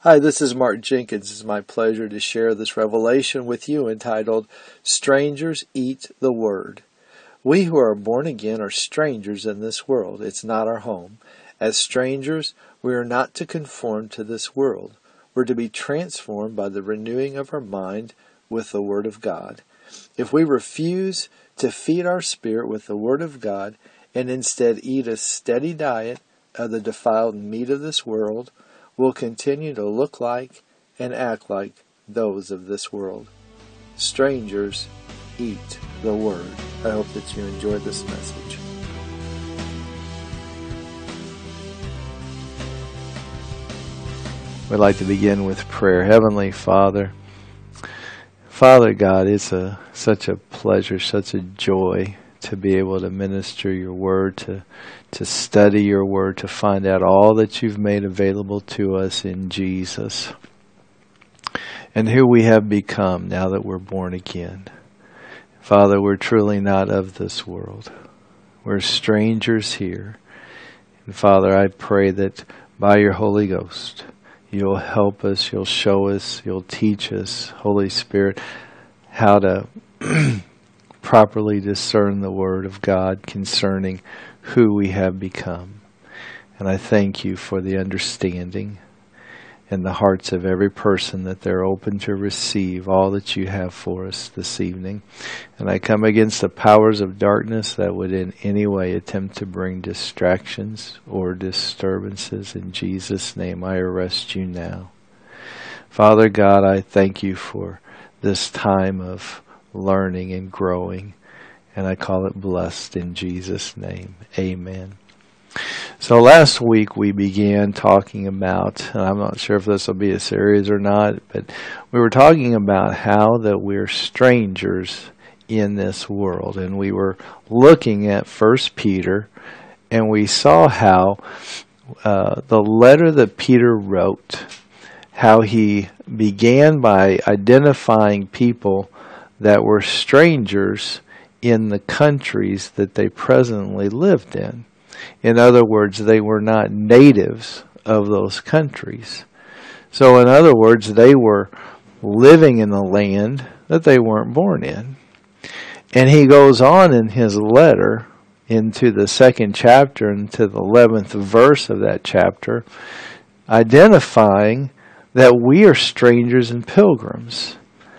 Hi, this is Mark Jenkins. It's my pleasure to share this revelation with you entitled, Strangers Eat the Word. We who are born again are strangers in this world. It's not our home. As strangers, we are not to conform to this world. We're to be transformed by the renewing of our mind with the Word of God. If we refuse to feed our spirit with the Word of God and instead eat a steady diet of the defiled meat of this world, will continue to look like and act like those of this world. Strangers eat the Word. I hope that you enjoyed this message. We'd like to begin with prayer. Heavenly Father, Father God, it's such a pleasure, such a joy to be able to minister your word, to study your word, to find out all that you've made available to us in Jesus and who we have become now that we're born again. Father, we're truly not of this world. We're strangers here. And Father, I pray that by your Holy Ghost, you'll help us, you'll show us, you'll teach us, Holy Spirit, how to properly discern the Word of God concerning who we have become. And I thank you for the understanding in the hearts of every person that they're open to receive all that you have for us this evening. And I come against the powers of darkness that would in any way attempt to bring distractions or disturbances. In Jesus' name, I arrest you now. Father God, I thank you for this time of learning and growing, and I call it blessed in Jesus' name. Amen. So last week we began talking about, and I'm not sure if this will be a series or not, but we were talking about how that we're strangers in this world. And we were looking at 1 Peter, and we saw how the letter that Peter wrote, how he began by identifying people that were strangers in the countries that they presently lived in. In other words, they were not natives of those countries. So in other words, they were living in the land that they weren't born in. And he goes on in his letter into the 2nd chapter and to the 11th verse of that chapter, identifying that we are strangers and pilgrims.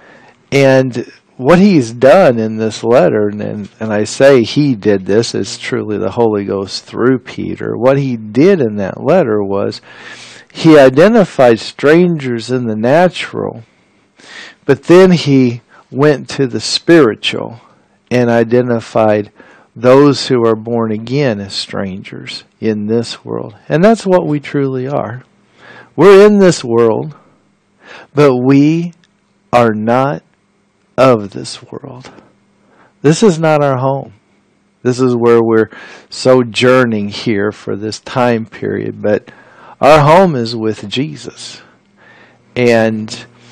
And what he's done in this letter, and I say he did this, is truly the Holy Ghost through Peter. What he did in that letter was he identified strangers in the natural, but then he went to the spiritual and identified those who are born again as strangers in this world. And that's what we truly are. We're in this world, but we are not of this world. This is not our home. This is where we're sojourning here for this time period, but our home is with Jesus. And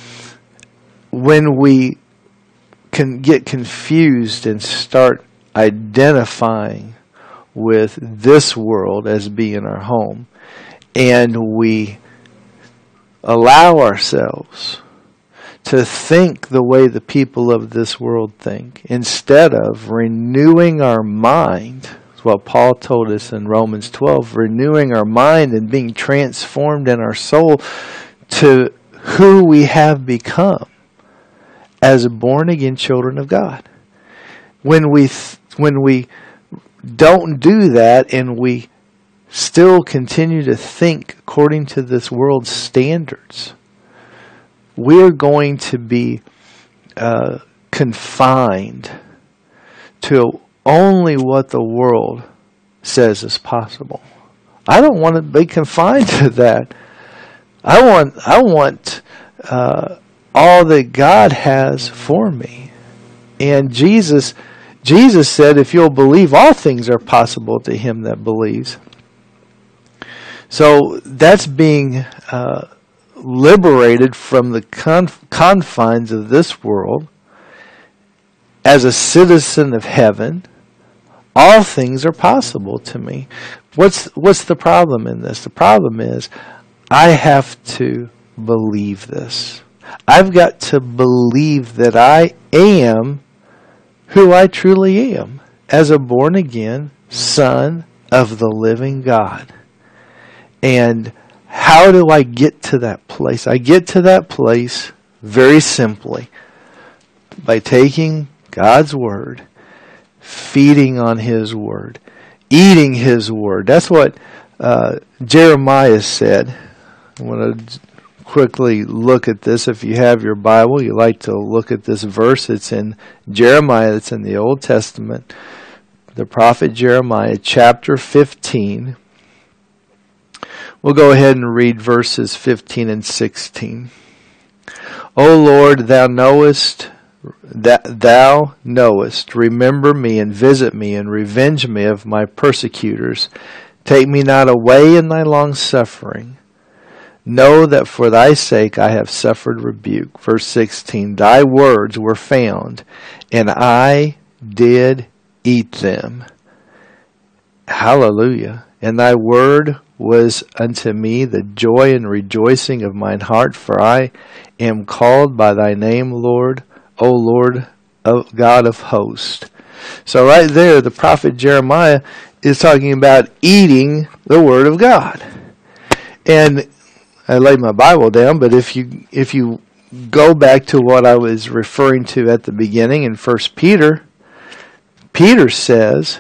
when we can get confused and start identifying with this world as being our home, and we allow ourselves to think the way the people of this world think, instead of renewing our mind. That's what Paul told us in Romans 12, renewing our mind and being transformed in our soul to who we have become as born-again children of God. When we don't do that and we still continue to think according to this world's standards, we're going to be confined to only what the world says is possible. I don't want to be confined to that. I want all that God has for me. And Jesus said, if you'll believe, all things are possible to him that believes. So that's being liberated from the confines of this world as a citizen of heaven. All things are possible to me. What's the problem in this? The problem is I have to believe this. I've got to believe that I am who I truly am as a born-again son of the living God. And how do I get to that place? I get to that place very simply by taking God's Word, feeding on His Word, eating His Word. That's what Jeremiah said. I want to quickly look at this. If you have your Bible, you like to look at this verse. It's in Jeremiah. It's in the Old Testament. The prophet Jeremiah, chapter 15. We'll go ahead and read verses 15 and 16. O Lord, thou knowest, remember me and visit me and revenge me of my persecutors. Take me not away in thy long suffering. Know that for thy sake I have suffered rebuke. Verse 16, thy words were found, and I did eat them. Hallelujah. And thy word was unto me the joy and rejoicing of mine heart, for I am called by thy name, Lord, O Lord, God of hosts. So right there, the prophet Jeremiah is talking about eating the Word of God. And I laid my Bible down, but if you go back to what I was referring to at the beginning in 1 Peter, Peter says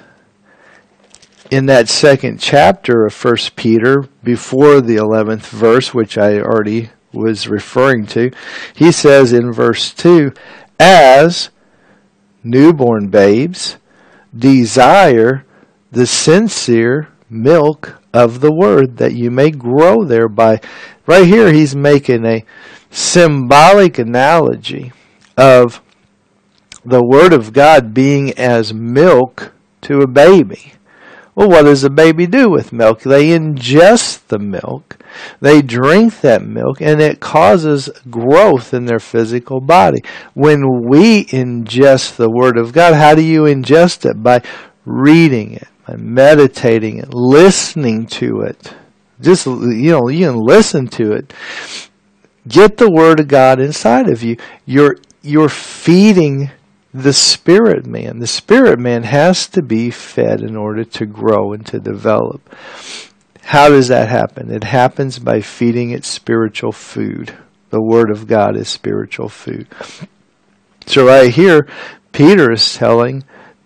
in that second chapter of 1 Peter, before the 11th verse, which I already was referring to, he says in verse 2, as newborn babes desire the sincere milk of the word, that you may grow thereby. Right here he's making a symbolic analogy of the Word of God being as milk to a baby. Well, what does a baby do with milk? They ingest the milk, they drink that milk, and it causes growth in their physical body. When we ingest the Word of God, how do you ingest it? By reading it, by meditating it, listening to it. Just, you can listen to it. Get the Word of God inside of you. You're feeding the spirit man. The spirit man has to be fed in order to grow and to develop. How does that happen? It happens by feeding it spiritual food. The Word of God is spiritual food. So right here, Peter is telling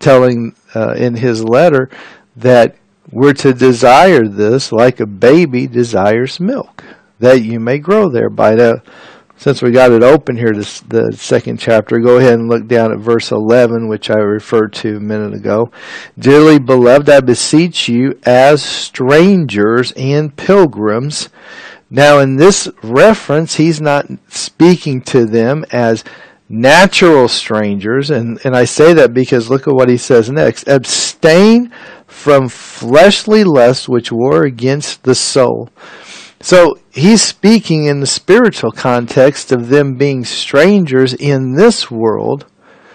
in his letter that we're to desire this like a baby desires milk, that you may grow thereby. Since we got it open here, the second chapter, go ahead and look down at verse 11, which I referred to a minute ago. Dearly beloved, I beseech you as strangers and pilgrims. Now in this reference, he's not speaking to them as natural strangers, and I say that because look at what he says next. Abstain from fleshly lusts which war against the soul. So he's speaking in the spiritual context of them being strangers in this world,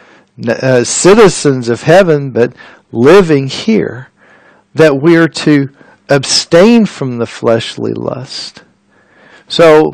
citizens of heaven, but living here, that we're to abstain from the fleshly lust. So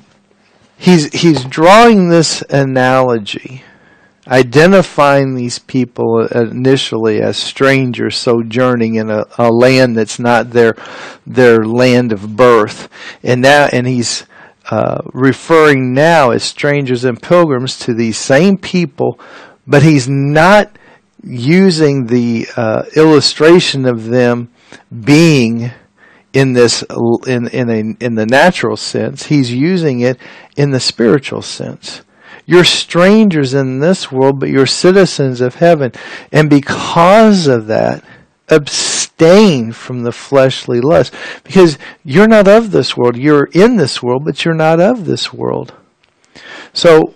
he's drawing this analogy, identifying these people initially as strangers sojourning in a land that's not their land of birth, and he's referring now as strangers and pilgrims to these same people, but he's not using the illustration of them being in this in the natural sense. He's using it in the spiritual sense. You're strangers in this world, but you're citizens of heaven. And because of that, abstain from the fleshly lust. Because you're not of this world. You're in this world, but you're not of this world. So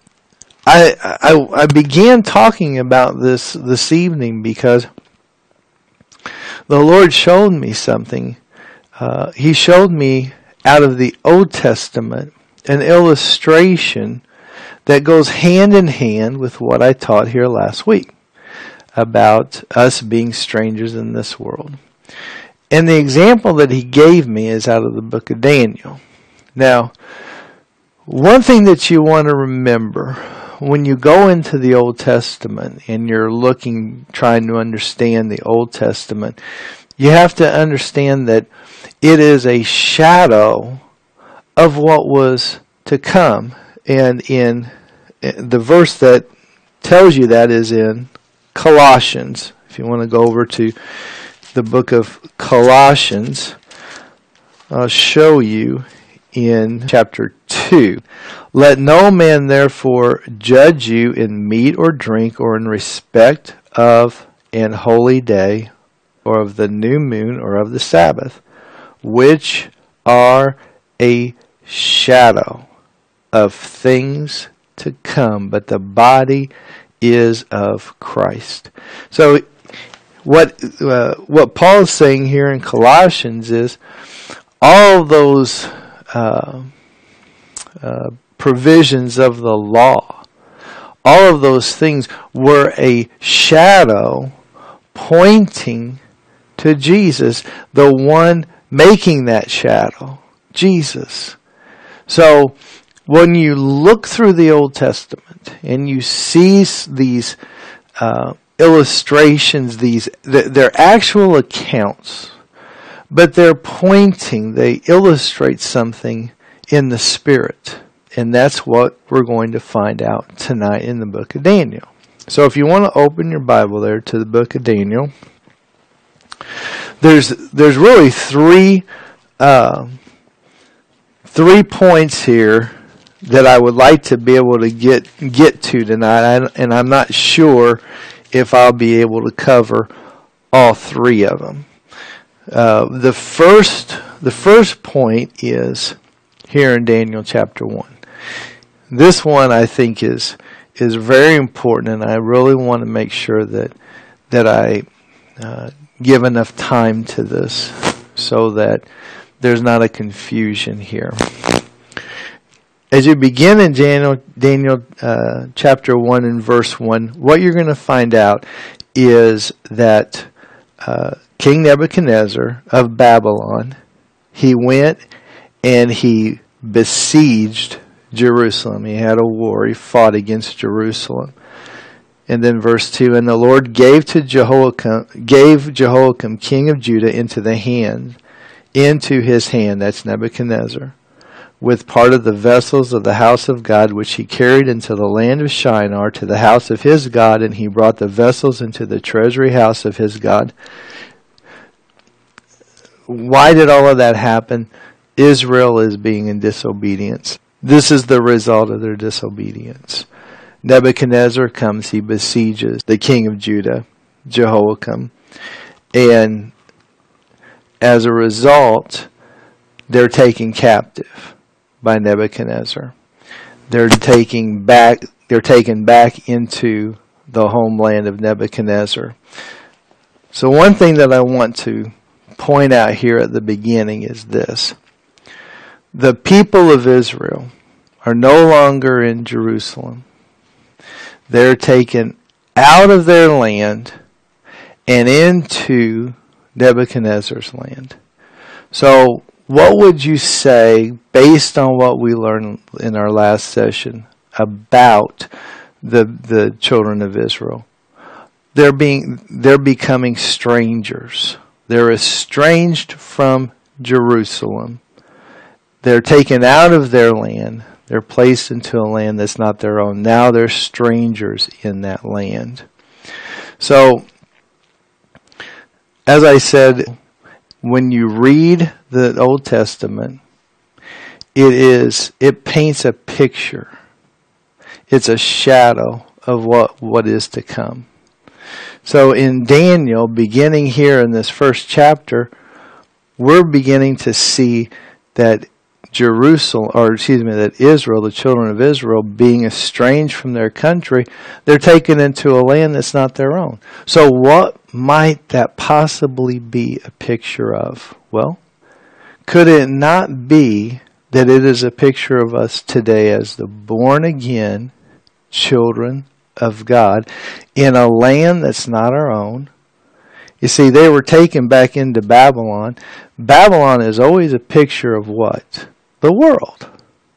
I began talking about this evening because the Lord showed me something. He showed me out of the Old Testament an illustration that goes hand in hand with what I taught here last week about us being strangers in this world. And the example that he gave me is out of the book of Daniel. Now, One thing that you want to remember when you go into the Old Testament and you're trying to understand the Old Testament, you have to understand that it is a shadow of what was to come. And in the verse that tells you that is in Colossians. If you want to go over to the book of Colossians, I'll show you in chapter 2. Let no man therefore judge you in meat or drink or in respect of an holy day or of the new moon or of the Sabbath, which are a shadow of things to come, but the body is of Christ. So what Paul's saying here in Colossians is all those provisions of the law, all of those things were a shadow pointing to Jesus, the one making that shadow, Jesus. So when you look through the Old Testament and you see these illustrations, they're actual accounts, but they're pointing, they illustrate something in the Spirit. And that's what we're going to find out tonight in the book of Daniel. So if you want to open your Bible there to the book of Daniel, there's really three points here that I would like to be able to get to tonight, and I'm not sure if I'll be able to cover all three of them. The first point is here in Daniel chapter 1. This one I think is very important, and I really want to make sure that I give enough time to this so that there's not a confusion here. As you begin in Daniel chapter 1 and verse 1, what you're going to find out is that King Nebuchadnezzar of Babylon, he went and he besieged Jerusalem. He had a war. He fought against Jerusalem. And then verse 2, and the Lord gave Jehoiakim, king of Judah, into his hand, that's Nebuchadnezzar, with part of the vessels of the house of God, which he carried into the land of Shinar to the house of his God, and he brought the vessels into the treasury house of his God. Why did all of that happen? Israel is being in disobedience. This is the result of their disobedience. Nebuchadnezzar comes, he besieges the king of Judah, Jehoiakim, and as a result, they're taken captive by Nebuchadnezzar. They're taken back into the homeland of Nebuchadnezzar. So one thing that I want to point out here at the beginning is this. The people of Israel are no longer in Jerusalem. They're taken out of their land and into Nebuchadnezzar's land. So what would you say, based on what we learned in our last session about the children of Israel? They're becoming strangers. They're estranged from Jerusalem. They're taken out of their land. They're placed into a land that's not their own. Now they're strangers in that land. So, as I said, when you read the Old Testament, it paints a picture. It's a shadow of what is to come. So in Daniel, beginning here in this first chapter, we're beginning to see that that Israel, the children of Israel, being estranged from their country, they're taken into a land that's not their own. So what might that possibly be a picture of? Well, could it not be that it is a picture of us today as the born-again children of God in a land that's not our own? You see, they were taken back into Babylon. Babylon is always a picture of what? The world.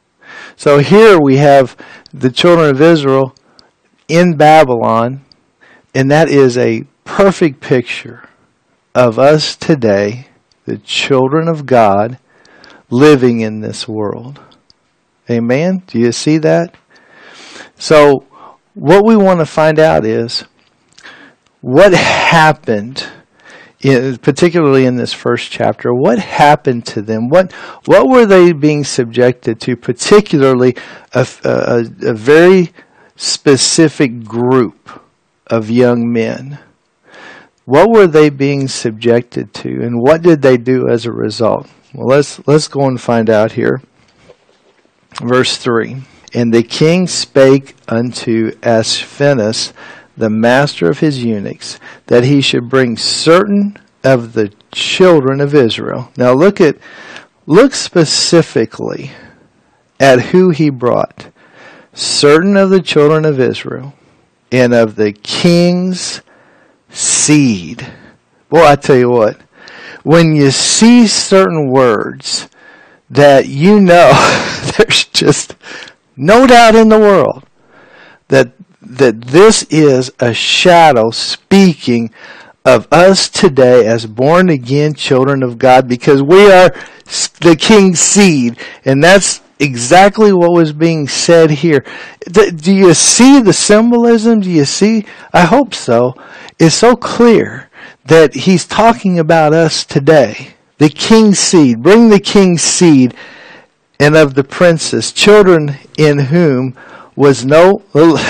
So here we have the children of Israel in Babylon, and that is a perfect picture of us today, the children of God, living in this world. Amen? Do you see that? So what we want to find out is what happened, particularly in this first chapter. What happened to them? What were they being subjected to? Particularly a very specific group of young men. What were they being subjected to, and what did they do as a result? Well, let's go and find out here. Verse 3. And the king spake unto Ashpenaz, the master of his eunuchs, that he should bring certain of the children of Israel. Now look specifically at who he brought. Certain of the children of Israel, and of the king's seed. Boy, I tell you what, when you see certain words that you know there's just no doubt in the world that this is a shadow speaking of us today as born again children of God, because we are the king's seed, and that's exactly what was being said here. Do you see the symbolism? Do you see? I hope so. It's so clear that he's talking about us today. The king's seed. Bring the king's seed, and of the princes, children in whom was no...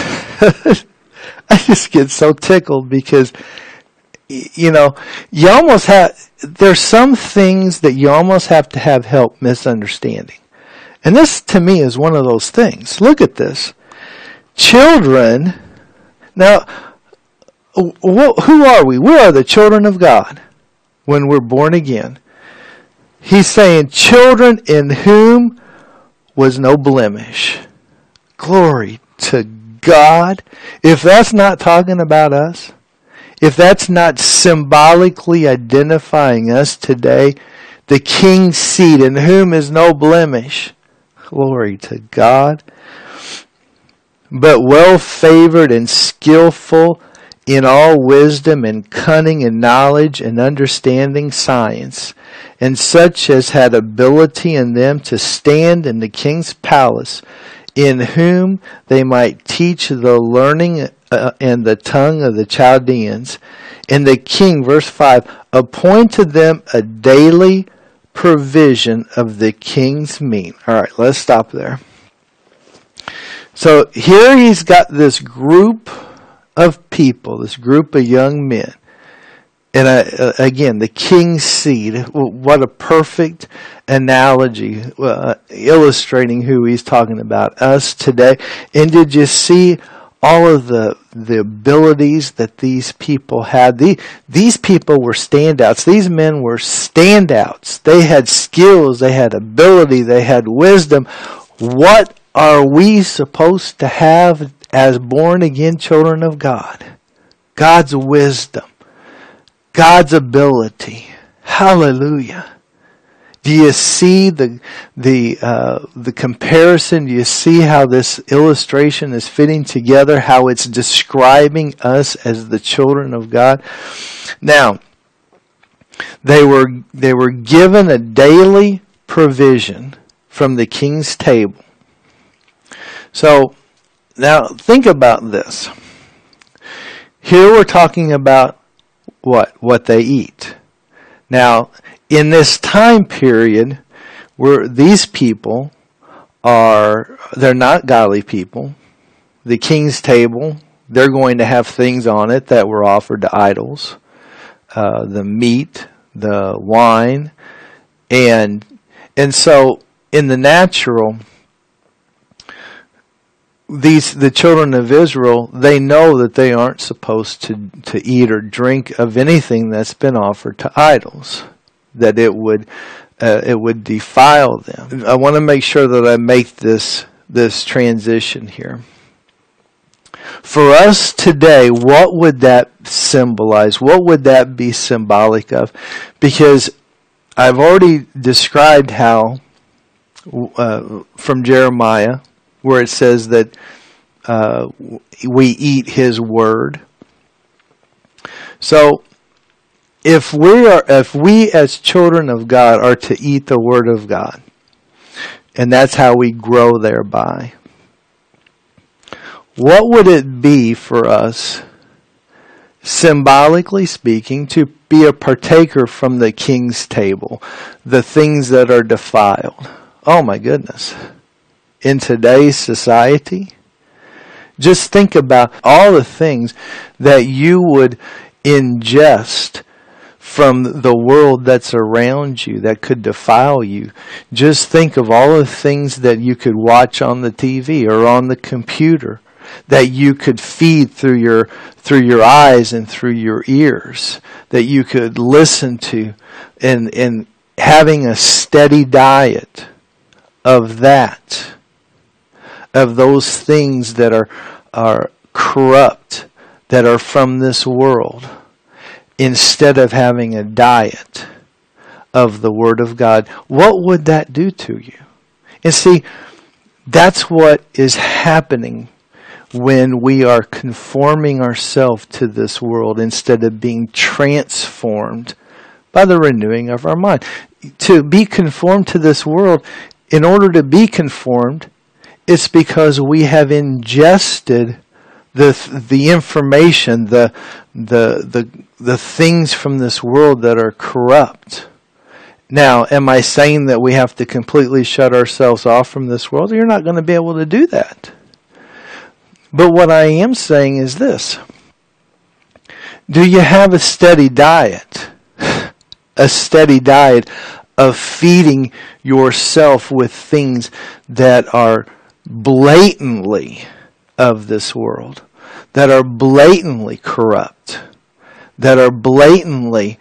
I just get so tickled because, you almost have... There's some things that you almost have to have help misunderstanding. And this, to me, is one of those things. Look at this. Children. Now, who are we? We are the children of God when we're born again. He's saying children in whom was no blemish. Glory to God. If that's not talking about us, if that's not symbolically identifying us today, the king's seed in whom is no blemish. Glory to God. But well favored and skillful in all wisdom and cunning and knowledge and understanding science, and such as had ability in them to stand in the king's palace, in whom they might teach the learning and the tongue of the Chaldeans. And the king, verse 5, appointed them a daily provision of the king's meat. All right, let's stop there. So here he's got this group of people, this group of young men. And again, the king's seed. What a perfect analogy, illustrating who he's talking about, us today. And did you see all of the abilities that these people had? These people were standouts. These men were standouts. They had skills, they had ability, they had wisdom. What are we supposed to have as born again children of God? God's wisdom, God's ability. Hallelujah. Do you see the comparison? Do you see how this illustration is fitting together? How it's describing us as the children of God? Now, they were given a daily provision from the king's table. So, now think about this. Here we're talking about what they eat. Now, in this time period, where these people they're not godly people. The king's table, they're going to have things on it that were offered to idols. The meat, the wine, and so in the natural, the children of Israel, they know that they aren't supposed to eat or drink of anything that's been offered to idols, that it would defile them. I want to make sure that I make this transition here. For us today, what would that symbolize? What would that be symbolic of? Because I've already described how from Jeremiah, where it says that we eat His Word. So, if we as children of God are to eat the Word of God, and that's how we grow thereby, what would it be for us, symbolically speaking, to be a partaker from the King's table, the things that are defiled? Oh my goodness. In today's society, just think about all the things that you would ingest from the world that's around you that could defile you. Just think of all the things that you could watch on the TV or on the computer, that you could feed through your eyes and through your ears, that you could listen to, and having a steady diet of that, of those things that are corrupt, that are from this world, instead of having a diet of the Word of God. What would that do to you? And see, that's what is happening when we are conforming ourselves to this world instead of being transformed by the renewing of our mind. To be conformed to this world, in order to be conformed, it's because we have ingested the information, the things from this world that are corrupt. Now, am I saying that we have to completely shut ourselves off from this world? You're not going to be able to do that. But what I am saying is this. Do you have a steady diet? A steady diet of feeding yourself with things that are blatantly of this world, that are blatantly corrupt, that are blatantly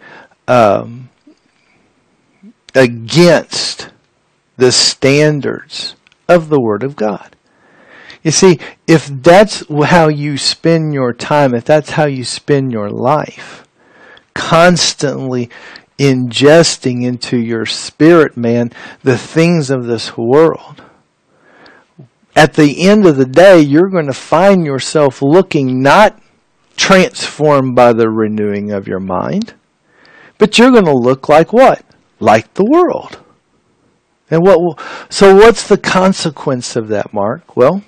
against the standards of the Word of God. You see, if that's how you spend your time, if that's how you spend your life, constantly ingesting into your spirit, man, the things of this world, at the end of the day, you're going to find yourself looking not transformed by the renewing of your mind, but you're going to look like what? Like the world. And so what's the consequence of that, Mark? Well,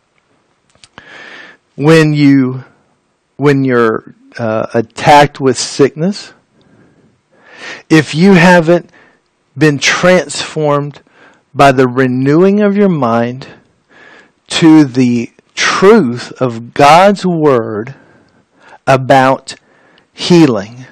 when you're attacked with sickness, if you haven't been transformed by the renewing of your mind to the truth of God's Word about healing,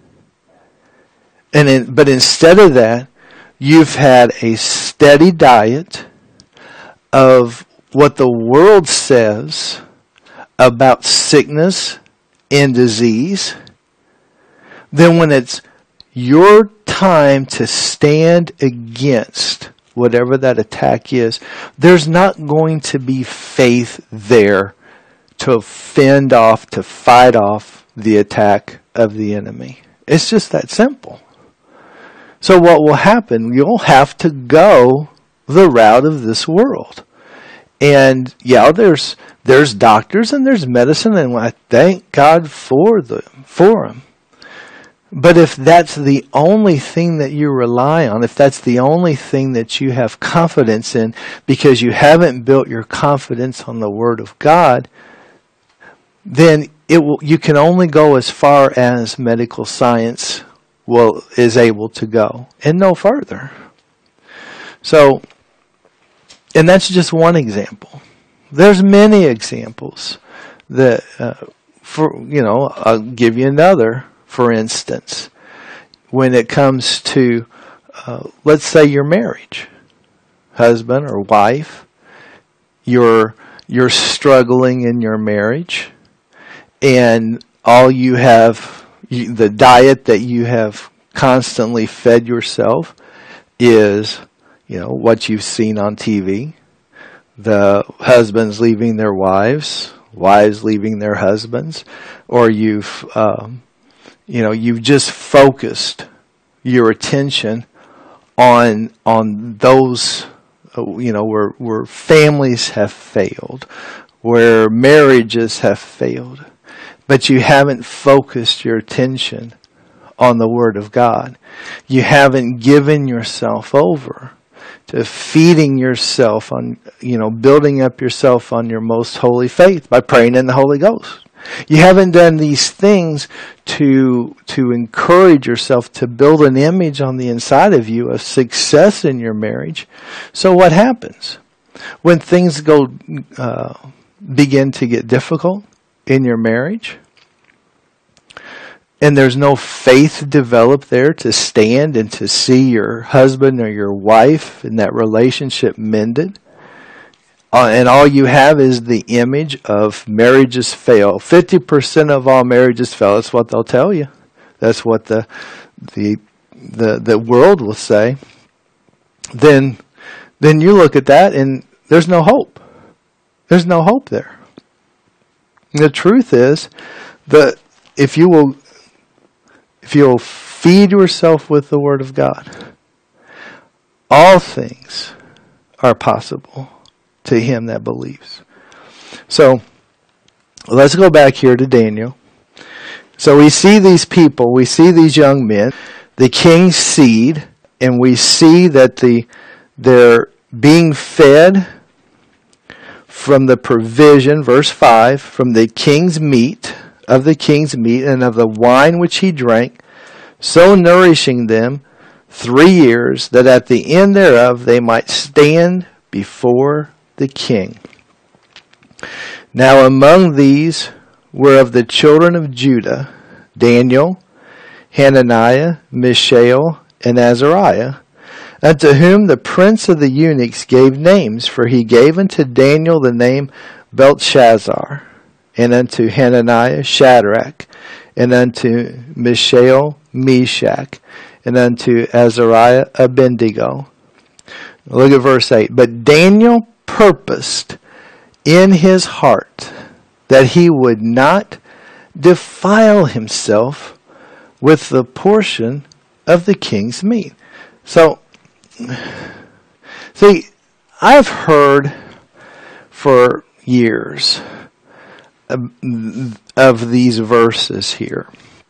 but instead of that, you've had a steady diet of what the world says about sickness and disease, then when it's your time to stand against whatever that attack is, there's not going to be faith there to fend off, to fight off the attack of the enemy. It's just that simple. So what will happen? You'll have to go the route of this world. And yeah, there's doctors and there's medicine, and I thank God for them. But if that's the only thing that you rely on, if that's the only thing that you have confidence in, because you haven't built your confidence on the Word of God, then you can only go as far as medical science is able to go, and no further. So, and that's just one example. There's many examples that, I'll give you another. For instance, when it comes to, let's say your marriage, husband or wife, you're struggling in your marriage, and all you have, the diet that you have constantly fed yourself is, what you've seen on TV. The husbands leaving their wives leaving their husbands, or you've just focused your attention on those where families have failed, where marriages have failed, but you haven't focused your attention on the Word of God. You haven't given yourself over to feeding yourself on, building up yourself on your most holy faith by praying in the Holy Ghost. You haven't done these things to encourage yourself to build an image on the inside of you of success in your marriage. So what happens when things begin to get difficult in your marriage, and there's no faith developed there to stand and to see your husband or your wife in that relationship mended? And all you have is the image of marriages fail. 50% of all marriages fail. That's what they'll tell you. That's what the world will say. Then you look at that and there's no hope. There's no hope there. And the truth is that if you'll feed yourself with the Word of God, all things are possible to him that believes. So let's go back here to Daniel. So we see these people, we see these young men, the king's seed, and we see that they're being fed from the provision, verse 5, from the king's meat, of the king's meat, and of the wine which he drank, so nourishing them 3 years, that at the end thereof they might stand before the king. Now among these were of the children of Judah, Daniel, Hananiah, Mishael, and Azariah, unto whom the prince of the eunuchs gave names, for he gave unto Daniel the name Belteshazzar, and unto Hananiah Shadrach, and unto Mishael Meshach, and unto Azariah Abednego. Look at verse 8. But Daniel purposed in his heart that he would not defile himself with the portion of the king's meat. So, see, I've heard for years of these verses here.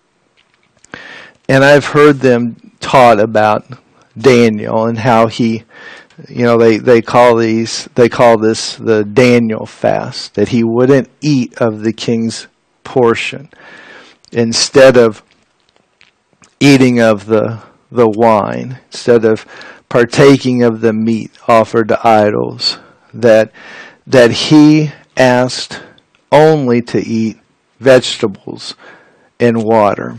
And I've heard them taught about Daniel and how he, they call this the Daniel fast, that he wouldn't eat of the king's portion instead of eating of the wine, instead of partaking of the meat offered to idols, that he asked only to eat vegetables and water.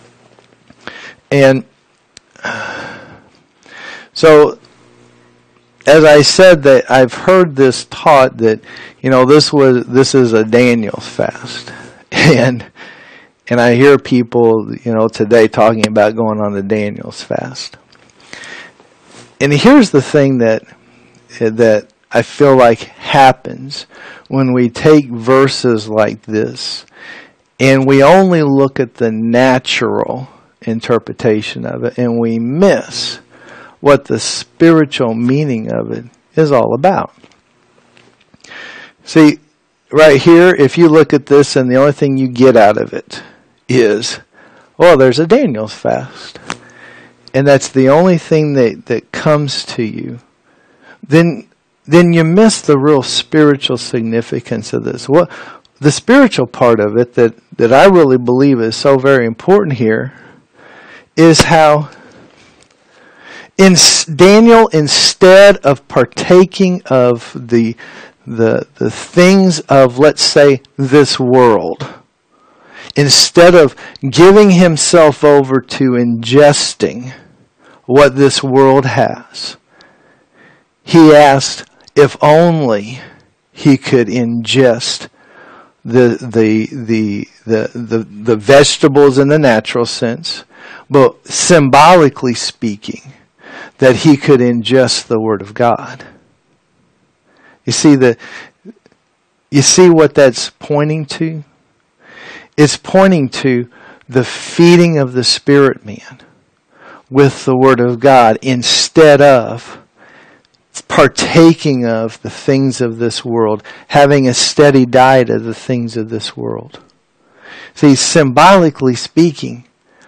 And so, as I said, that I've heard this taught that, this is a Daniel fast. And I hear people, today talking about going on the Daniel's fast. And here's the thing that I feel like happens when we take verses like this and we only look at the natural interpretation of it, and we miss what the spiritual meaning of it is all about. See, right here, if you look at this and the only thing you get out of it is, there's a Daniel's fast, and that's the only thing that comes to you, then you miss the real spiritual significance of this. What the spiritual part of it that I really believe is so very important here is how Daniel, instead of partaking of the things of, let's say, this world, instead of giving himself over to ingesting what this world has, he asked if only he could ingest the vegetables in the natural sense, but symbolically speaking, that he could ingest the Word of God. You see what that's pointing to? It's pointing to the feeding of the spirit man with the Word of God, instead of partaking of the things of this world, having a steady diet of the things of this world. See, symbolically speaking,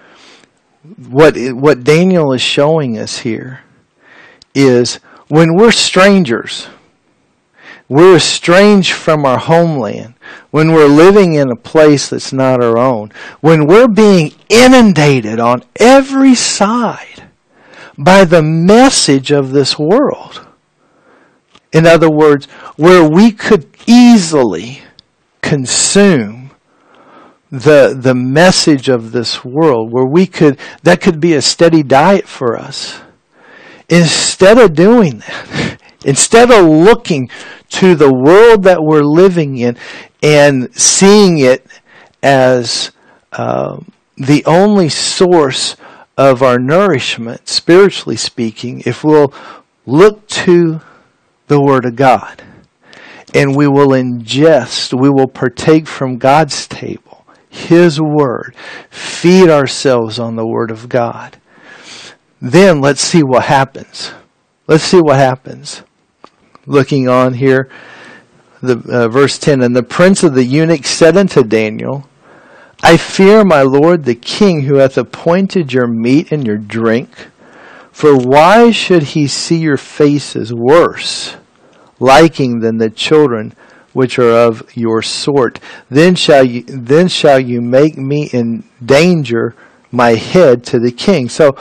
what Daniel is showing us here is when we're strangers, we're estranged from our homeland, when we're living in a place that's not our own, when we're being inundated on every side by the message of this world. In other words, where we could easily consume the message of this world, where that could be a steady diet for us. Instead of doing that, instead of looking to the world that we're living in and seeing it as the only source of our nourishment, spiritually speaking, if we'll look to the Word of God and we will ingest, we will partake from God's table, His Word, feed ourselves on the Word of God, then let's see what happens. Let's see what happens. Looking on here, verse 10, and the prince of the eunuchs said unto Daniel, I fear my lord the king, who hath appointed your meat and your drink. For why should he see your faces worse, liking than the children which are of your sort? Then shall you make me endanger my head to the king. So,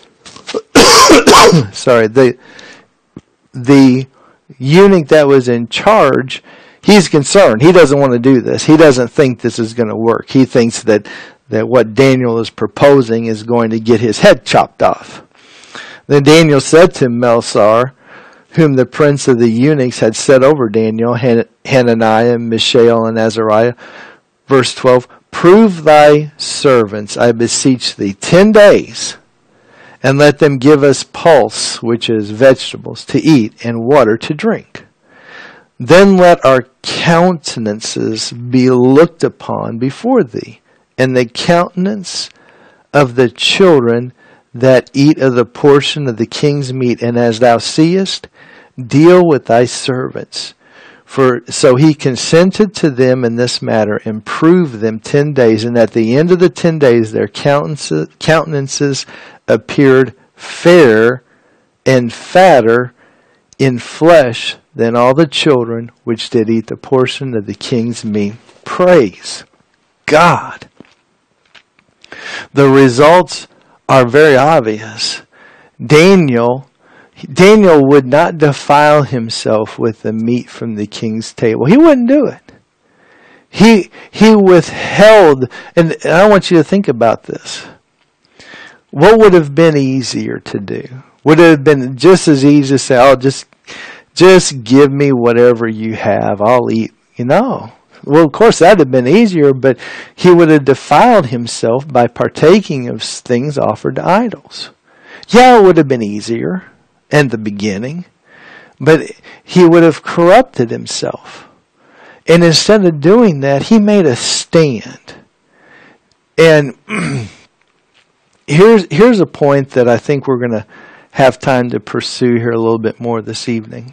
sorry, the eunuch that was in charge, he's concerned. He doesn't want to do this. He doesn't think this is going to work. He thinks that what Daniel is proposing is going to get his head chopped off. Then Daniel said to Melzar, whom the prince of the eunuchs had set over Daniel, Hananiah, Mishael, and Azariah, verse 12, prove thy servants, I beseech thee, 10 days, and let them give us pulse, which is vegetables, to eat, and water to drink. Then let our countenances be looked upon before thee, and the countenance of the children that eat of the portion of the king's meat, and as thou seest, deal with thy servants. For so he consented to them in this matter, and proved them 10 days, and at the end of the 10 days their countenances appeared fairer and fatter in flesh than all the children which did eat the portion of the king's meat. Praise God. The results are very obvious. Daniel would not defile himself with the meat from the king's table. He wouldn't do it. He withheld, and I want you to think about this. What would have been easier to do? Would it have been just as easy to say, oh, just give me whatever you have, I'll eat? Well, of course, that would have been easier, but he would have defiled himself by partaking of things offered to idols. Yeah, it would have been easier in the beginning, but he would have corrupted himself. And instead of doing that, he made a stand. And here's a point that I think we're going to have time to pursue here a little bit more this evening.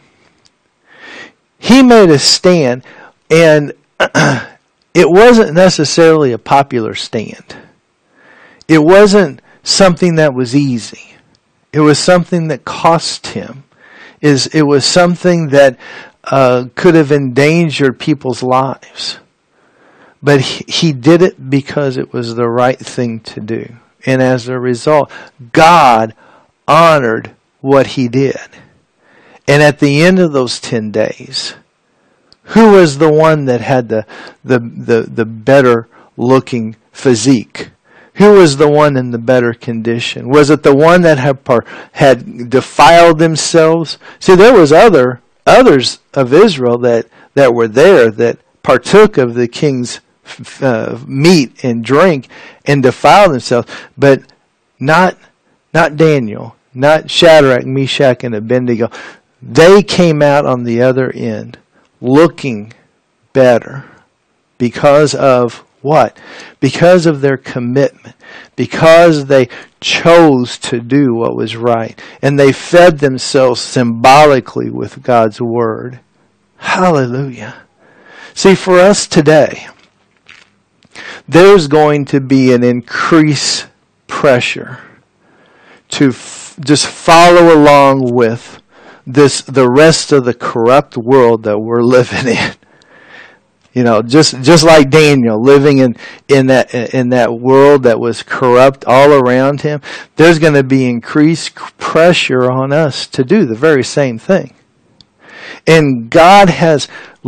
He made a stand, and it wasn't necessarily a popular stand. It wasn't something that was easy. It was something that cost him. It was something that could have endangered people's lives. But he did it because it was the right thing to do. And as a result, God honored what he did. And at the end of those 10 days, who was the one that had the better looking physique? Who was the one in the better condition? Was it the one that had defiled themselves? See, there was others of Israel that were there that partook of the king's meat and drink and defiled themselves, but not Daniel, not Shadrach, Meshach, and Abednego. They came out on the other end looking better because of What? Because of their commitment. Because they chose to do what was right. And they fed themselves symbolically with God's Word. Hallelujah. See, for us today, there's going to be an increased pressure to just follow along with the rest of the corrupt world that we're living in. You know, just like Daniel living in that world that was corrupt all around him, there's going to be increased pressure on us to do the very same thing. And God has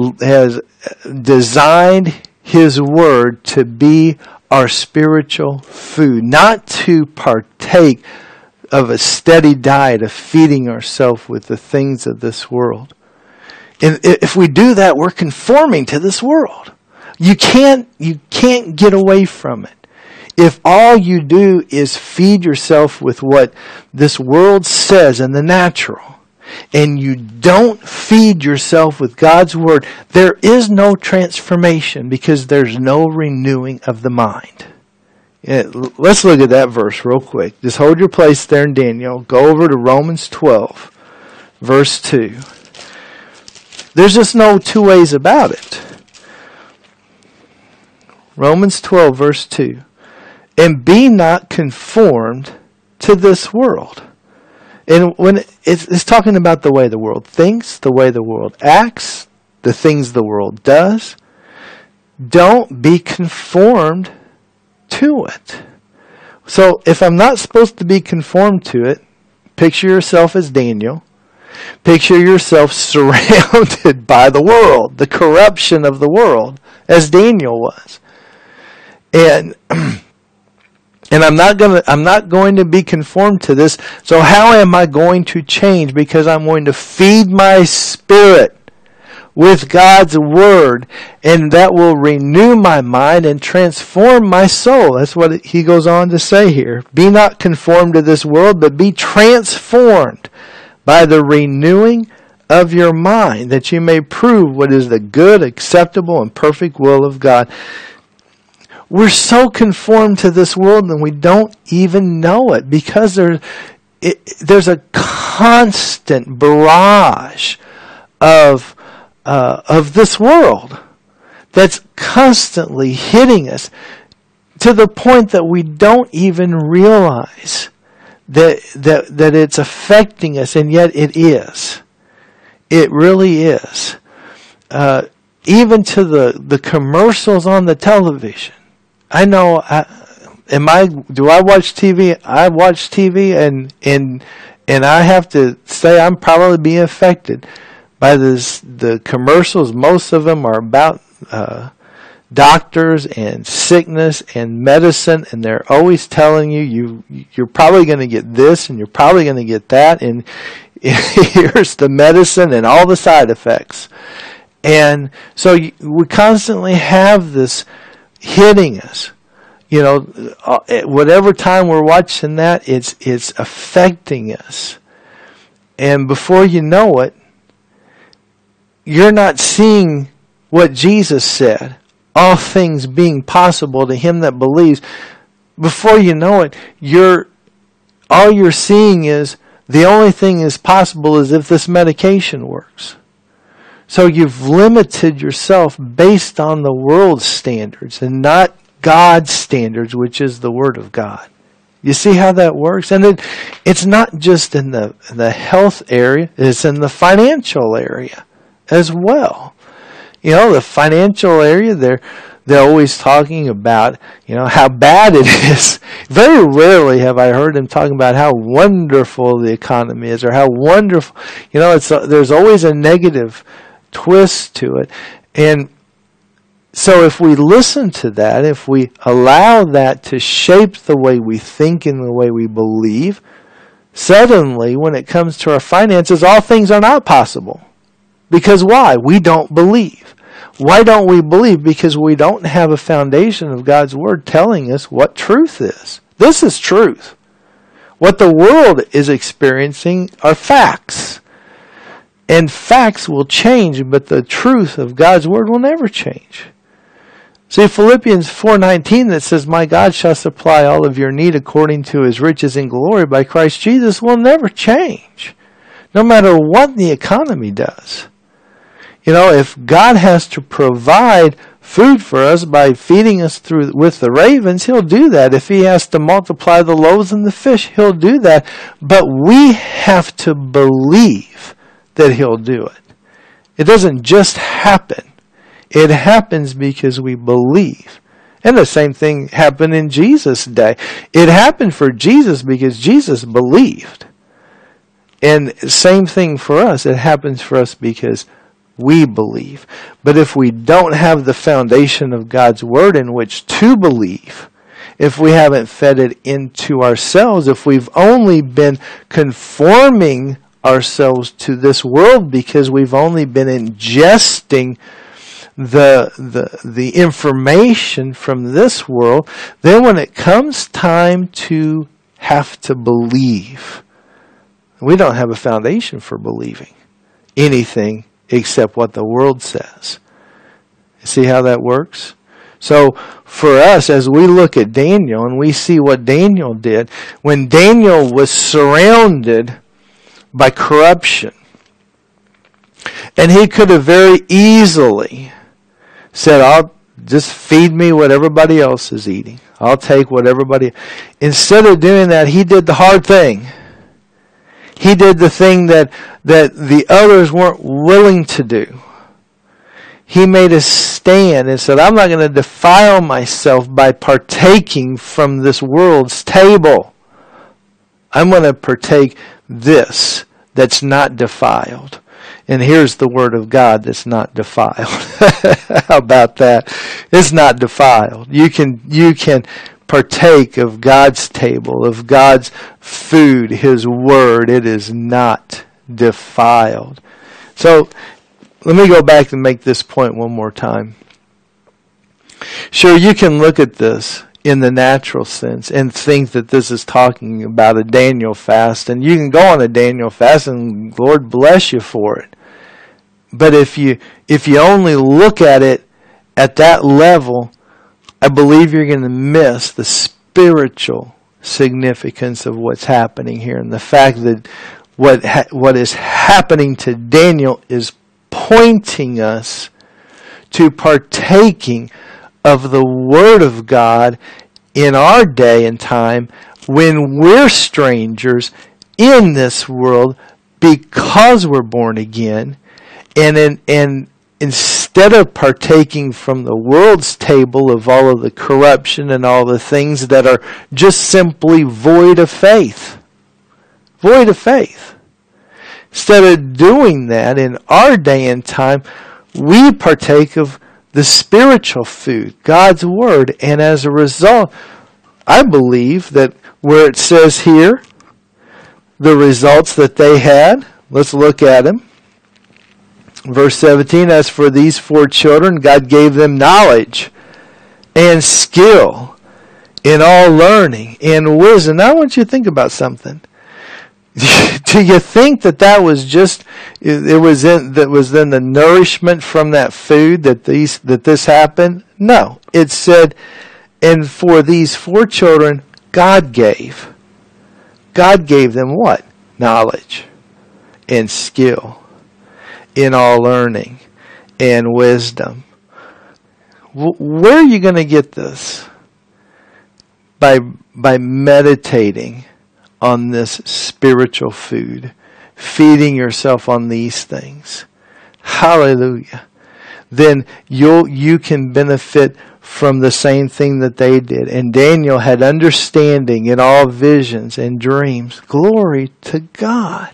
designed His Word to be our spiritual food, not to partake of a steady diet of feeding ourselves with the things of this world. And if we do that, we're conforming to this world. You can't get away from it. If all you do is feed yourself with what this world says in the natural, and you don't feed yourself with God's Word, there is no transformation because there's no renewing of the mind. Let's look at that verse real quick. Just hold your place there in Daniel. Go over to Romans 12, verse 2. There's just no two ways about it. Romans 12, verse 2. And be not conformed to this world. And when it's talking about the way the world thinks, the way the world acts, the things the world does, don't be conformed to it. So if I'm not supposed to be conformed to it, picture yourself as Daniel. Picture yourself surrounded by the world, the corruption of the world, as Daniel was. And I'm not going to be conformed to this. So how am I going to change? Because I'm going to feed my spirit with God's Word, and that will renew my mind and transform my soul. That's what he goes on to say here. Be not conformed to this world, but be transformed by the renewing of your mind, that you may prove what is the good, acceptable, and perfect will of God. We're so conformed to this world and we don't even know it, because there's a constant barrage of this world that's constantly hitting us to the point that we don't even realize that it's affecting us, and yet it is. It really is. Even to the commercials on the television. I know. Do I watch TV? I watch TV, and I have to say I'm probably being affected by the commercials. Most of them are about doctors and sickness and medicine, and they're always telling you're probably going to get this and you're probably going to get that, and here's the medicine and all the side effects. And so we constantly have this hitting us. You know, whatever time we're watching that, it's affecting us. And before you know it, you're not seeing what Jesus said. All things being possible to him that believes. Before you know it, all you're seeing is the only thing is possible is if this medication works. So you've limited yourself based on the world's standards and not God's standards, which is the Word of God. You see how that works? And it's not just in the health area, it's in the financial area as well. You know, the financial area, they're always talking about, how bad it is. Very rarely have I heard them talking about how wonderful the economy is or how wonderful, there's always a negative twist to it. And so if we listen to that, if we allow that to shape the way we think and the way we believe, suddenly when it comes to our finances, all things are not possible. Because why? We don't believe. Why don't we believe? Because we don't have a foundation of God's Word telling us what truth is. This is truth. What the world is experiencing are facts. And facts will change, but the truth of God's Word will never change. See, Philippians 4:19 that says, "My God shall supply all of your need according to his riches in glory by Christ Jesus," will never change, no matter what the economy does. You know, if God has to provide food for us by feeding us with the ravens, he'll do that. If he has to multiply the loaves and the fish, he'll do that. But we have to believe that he'll do it. It doesn't just happen. It happens because we believe. And the same thing happened in Jesus' day. It happened for Jesus because Jesus believed. And same thing for us. It happens for us because we believe. But if we don't have the foundation of God's Word in which to believe, if we haven't fed it into ourselves, if we've only been conforming ourselves to this world because we've only been ingesting the information from this world, then when it comes time to have to believe, we don't have a foundation for believing anything except what the world says. See how that works? So for us, as we look at Daniel and we see what Daniel did, when Daniel was surrounded by corruption, and he could have very easily said, "I'll just feed me what everybody else is eating. I'll take what everybody..." Instead of doing that, he did the hard thing. He did the thing that the others weren't willing to do. He made a stand and said, "I'm not going to defile myself by partaking from this world's table. I'm going to partake this that's not defiled." And here's the Word of God that's not defiled. How about that? It's not defiled. You can partake of God's table, of God's food, His Word. It is not defiled. So, let me go back and make this point one more time. Sure, you can look at this in the natural sense and think that this is talking about a Daniel fast, and you can go on a Daniel fast and Lord bless you for it. But if you only look at it at that level, I believe you're going to miss the spiritual significance of what's happening here, and the fact that what is happening to Daniel is pointing us to partaking of the Word of God in our day and time when we're strangers in this world because we're born again, and instead of partaking from the world's table of all of the corruption and all the things that are just simply void of faith. Void of faith. Instead of doing that in our day and time, we partake of the spiritual food, God's Word. And as a result, I believe that where it says here, the results that they had, let's look at them. Verse 17, "As for these 4 children, God gave them knowledge and skill in all learning and wisdom." Now I want you to think about something. Do you think that was just that was in the nourishment from that food that this happened? No. It said, "And for these 4 children, God gave." God gave them what? Knowledge and skill in all learning and wisdom. Where are you going to get this? By meditating on this spiritual food, feeding yourself on these things. Hallelujah. Then you can benefit from the same thing that they did. And Daniel had understanding in all visions and dreams. Glory to God.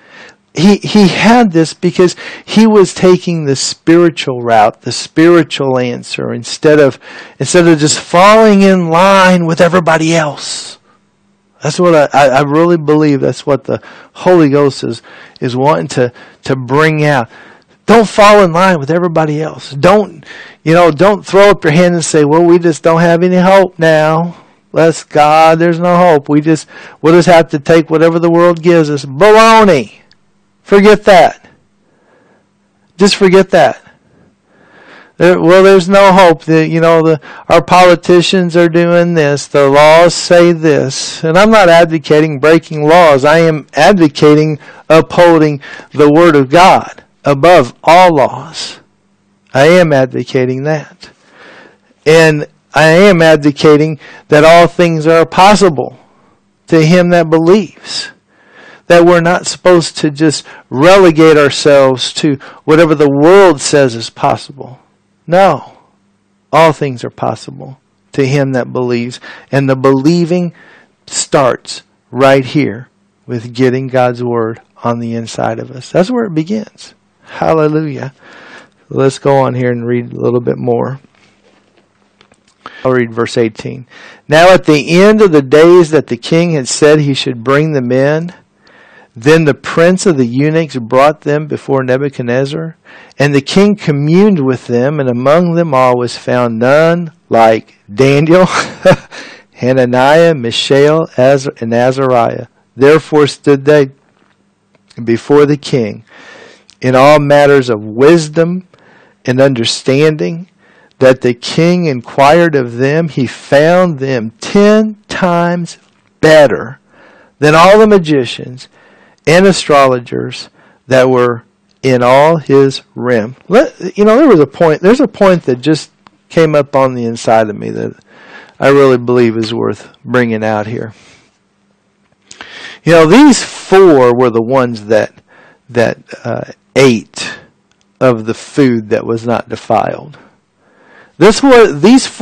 He had this because he was taking the spiritual route, the spiritual answer, instead of just falling in line with everybody else. That's what I really believe. That's what the Holy Ghost is wanting to bring out. Don't fall in line with everybody else. Don't throw up your hand and say, "Well, we just don't have any hope now. God, there's no hope. We'll just have to take whatever the world gives us." Baloney. Forget that. Just forget that. There's no hope. Our politicians are doing this. The laws say this. And I'm not advocating breaking laws. I am advocating upholding the Word of God above all laws. I am advocating that. And I am advocating that all things are possible to him that believes. That we're not supposed to just relegate ourselves to whatever the world says is possible. No. All things are possible to him that believes. And the believing starts right here with getting God's Word on the inside of us. That's where it begins. Hallelujah. Let's go on here and read a little bit more. I'll read verse 18. Now at the end of the days that the king had said he should bring them in, then the prince of the eunuchs brought them before Nebuchadnezzar, and the king communed with them, and among them all was found none like Daniel, Hananiah, Mishael, and Azariah. Therefore stood they before the king in all matters of wisdom and understanding, that the king inquired of them. He found them 10 times better than all the magicians and astrologers that were in all his realm. There's a point that just came up on the inside of me that I really believe is worth bringing out here. These 4 were the ones that ate of the food that was not defiled. This was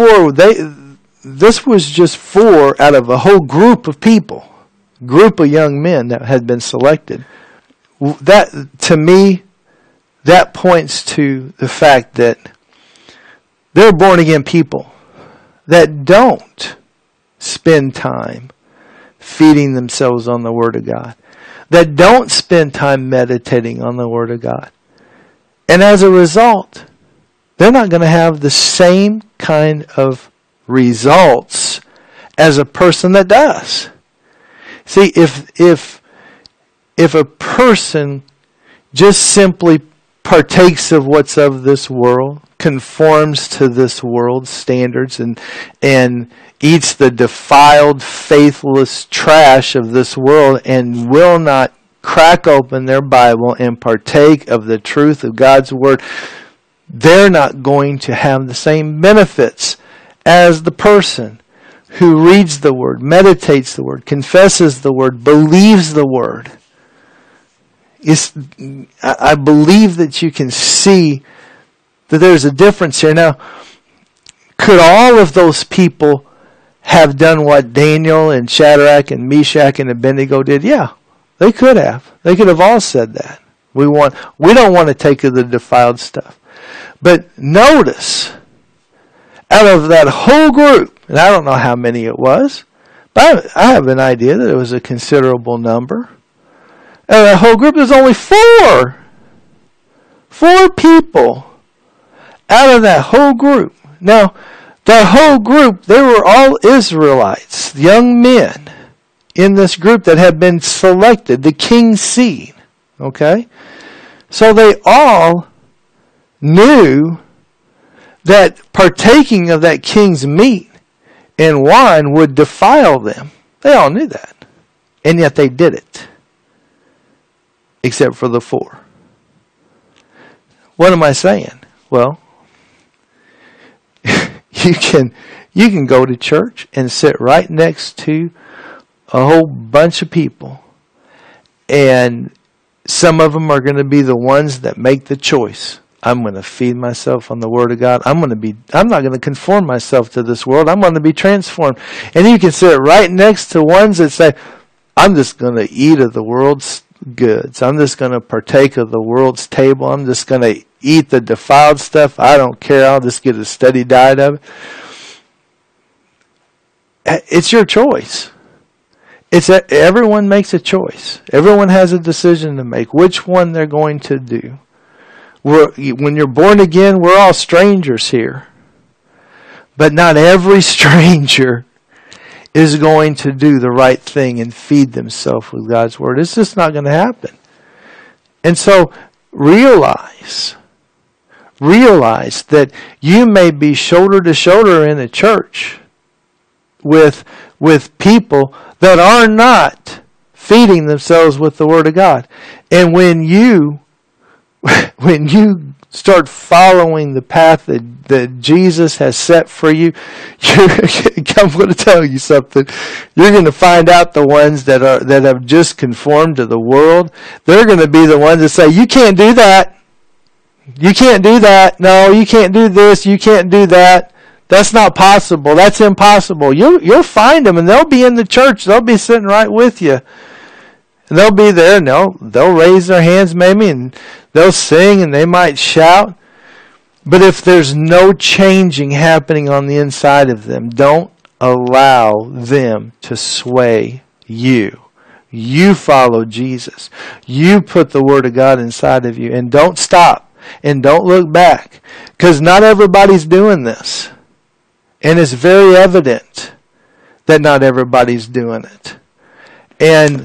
just 4 out of a whole group of people. Group of young men that had been selected. That, to me, that points to the fact that they're born again people that don't spend time feeding themselves on the Word of God, that don't spend time meditating on the Word of God. And as a result, they're not going to have the same kind of results as a person that does. See, if a person just simply partakes of what's of this world, conforms to this world's standards, and eats the defiled, faithless trash of this world, and will not crack open their Bible and partake of the truth of God's Word, they're not going to have the same benefits as the person who reads the Word, meditates the Word, confesses the Word, believes the Word. I believe that you can see that there's a difference here. Now, could all of those people have done what Daniel and Shadrach and Meshach and Abednego did? Yeah, they could have. They could have all said that. We don't want to take of the defiled stuff. But notice, out of that whole group, and I don't know how many it was, but I have an idea that it was a considerable number. Out of that whole group, there's only 4. 4 people out of that whole group. Now, that whole group, they were all Israelites, young men in this group that had been selected, the king's seed. Okay? So they all knew that partaking of that king's meat and wine would defile them. They all knew that. And yet they did it. Except for the 4. What am I saying? Well, you can go to church and sit right next to a whole bunch of people, and some of them are going to be the ones that make the choice. I'm going to feed myself on the Word of God. I'm not going to conform myself to this world. I'm going to be transformed. And you can sit right next to ones that say, I'm just going to eat of the world's goods. I'm just going to partake of the world's table. I'm just going to eat the defiled stuff. I don't care. I'll just get a steady diet of it. It's your choice. Everyone makes a choice. Everyone has a decision to make which one they're going to do. When you're born again, we're all strangers here. But not every stranger is going to do the right thing and feed themselves with God's Word. It's just not going to happen. And so realize realize that you may be shoulder to shoulder in a church with people that are not feeding themselves with the Word of God. And when you start following the path that Jesus has set for you, I'm going to tell you something. You're going to find out the ones that have just conformed to the world. They're going to be the ones that say, you can't do that. You can't do that. No, you can't do this. You can't do that. That's not possible. That's impossible. You'll find them, and they'll be in the church. They'll be sitting right with you. And they'll be there, and they'll raise their hands maybe, and they'll sing, and they might shout. But if there's no changing happening on the inside of them, don't allow them to sway you. You follow Jesus. You put the Word of God inside of you, and don't stop. And don't look back, because not everybody's doing this. And it's very evident that not everybody's doing it. And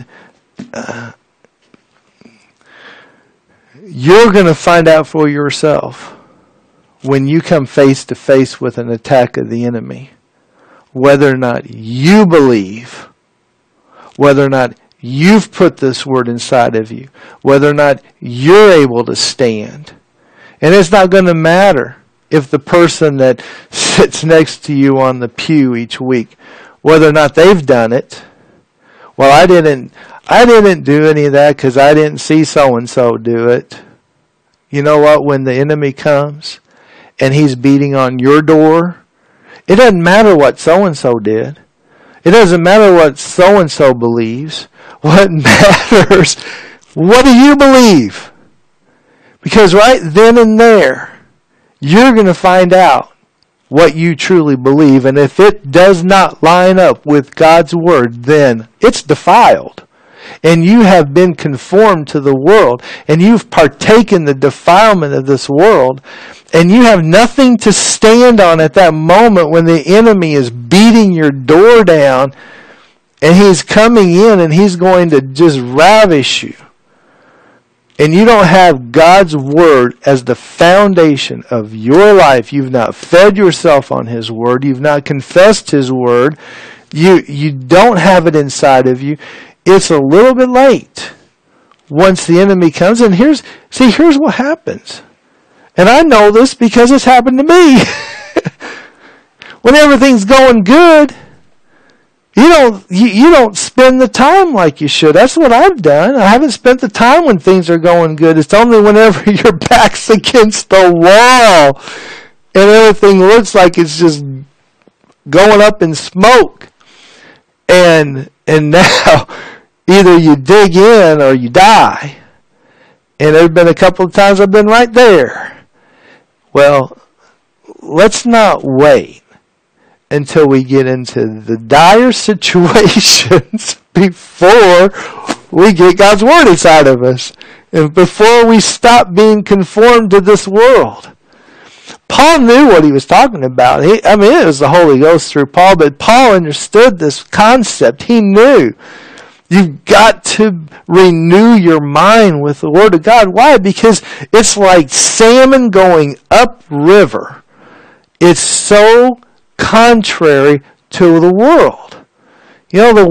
you're going to find out for yourself when you come face to face with an attack of the enemy, whether or not you believe, whether or not you've put this Word inside of you, whether or not you're able to stand. And it's not going to matter if the person that sits next to you on the pew each week, whether or not they've done it. Well, I didn't do any of that because I didn't see so-and-so do it. You know what? When the enemy comes and he's beating on your door, it doesn't matter what so-and-so did. It doesn't matter what so-and-so believes. What matters, what do you believe? Because right then and there, you're going to find out what you truly believe. And if it does not line up with God's Word, then it's defiled. And you have been conformed to the world. And you've partaken the defilement of this world. And you have nothing to stand on at that moment when the enemy is beating your door down. And he's coming in and he's going to just ravish you. And you don't have God's Word as the foundation of your life. You've not fed yourself on His Word. You've not confessed His Word. You don't have it inside of you. It's a little bit late once the enemy comes. And here's what happens. And I know this because it's happened to me. When everything's going good, you don't spend the time like you should. That's what I've done. I haven't spent the time when things are going good. It's only whenever your back's against the wall and everything looks like it's just going up in smoke. And now either you dig in or you die. And there have been a couple of times I've been right there. Well, let's not wait until we get into the dire situations before we get God's Word inside of us. And before we stop being conformed to this world. Paul knew what he was talking about. It was the Holy Ghost through Paul, but Paul understood this concept. He knew. You've got to renew your mind with the Word of God. Why? Because it's like salmon going upriver. It's so contrary to the world. The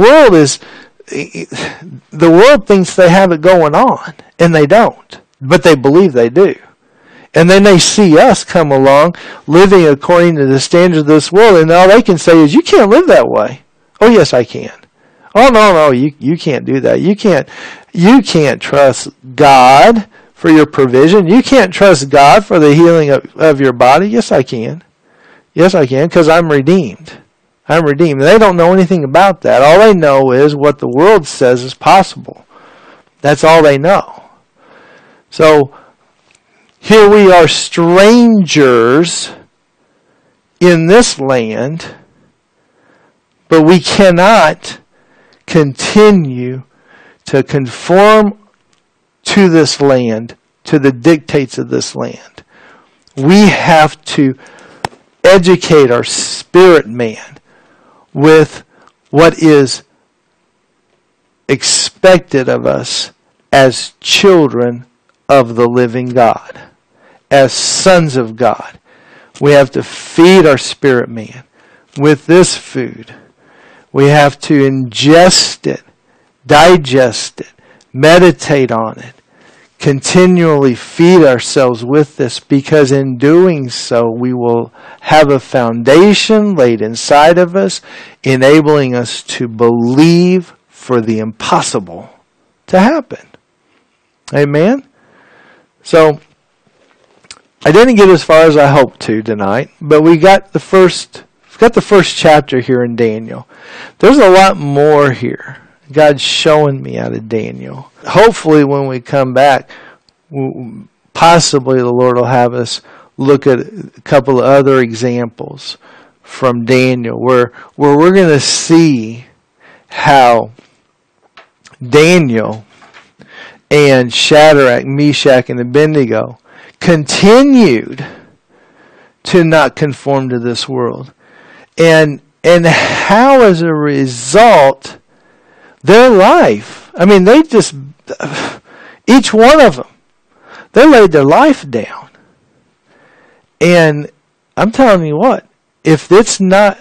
world thinks they have it going on, and they don't. But they believe they do. And then they see us come along, living according to the standards of this world, and all they can say is, you can't live that way. Oh, yes, I can. Oh, no, you can't do that. You can't trust God for your provision. You can't trust God for the healing of your body. Yes, I can. Yes, I can, because I'm redeemed. I'm redeemed. And they don't know anything about that. All they know is what the world says is possible. That's all they know. So, here we are, strangers in this land, but we cannot continue to conform to this land, to the dictates of this land. We have to educate our spirit man with what is expected of us as children of the living God. as sons of God. We have to feed our spirit man with this food. We have to ingest it, digest it, meditate on it, continually feed ourselves with this, because in doing so we will have a foundation laid inside of us, enabling us to believe for the impossible to happen. Amen? So, I didn't get as far as I hoped to tonight, but we got the first chapter here in Daniel. There's a lot more here. God's showing me out of Daniel. Hopefully when we come back, possibly the Lord will have us look at a couple of other examples from Daniel where we're going to see how Daniel and Shadrach, Meshach, and Abednego continued to not conform to this world. And how as a result, their life, they just, each one of them, they laid their life down. And I'm telling you what, if it's not,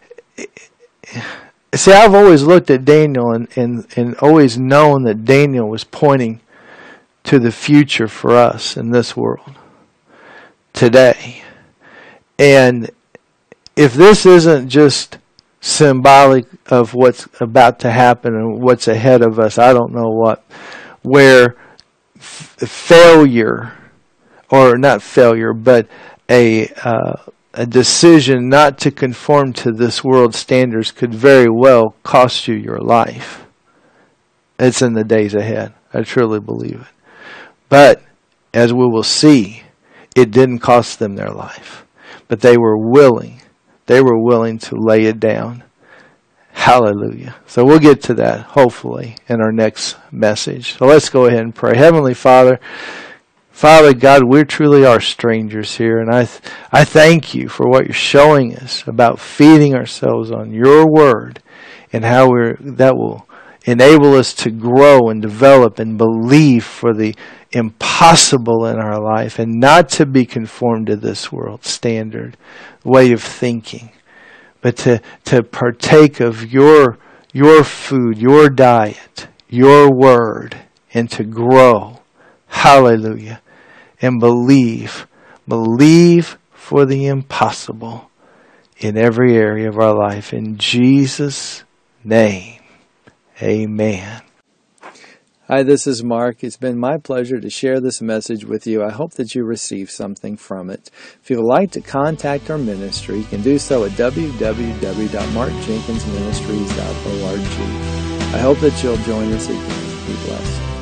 see, I've always looked at Daniel and always known that Daniel was pointing to the future for us in this world today. And if this isn't just symbolic of what's about to happen and what's ahead of us, I don't know what, where failure, or not failure, but a decision not to conform to this world's standards could very well cost you your life. It's in the days ahead. I truly believe it. But, as we will see, it didn't cost them their life. But they were willing. They were willing to lay it down. Hallelujah. So we'll get to that, hopefully, in our next message. So let's go ahead and pray. Heavenly Father, Father God, we truly are strangers here. And I thank you for what you're showing us about feeding ourselves on your word and how that will enable us to grow and develop and believe for the impossible in our life and not to be conformed to this world standard way of thinking, but to partake of your food, your diet, your word, and to grow. Hallelujah. And believe for the impossible in every area of our life. In Jesus' name, amen. Hi, this is Mark. It's been my pleasure to share this message with you. I hope that you receive something from it. If you would like to contact our ministry, you can do so at www.markjenkinsministries.org. I hope that you'll join us again. Be blessed.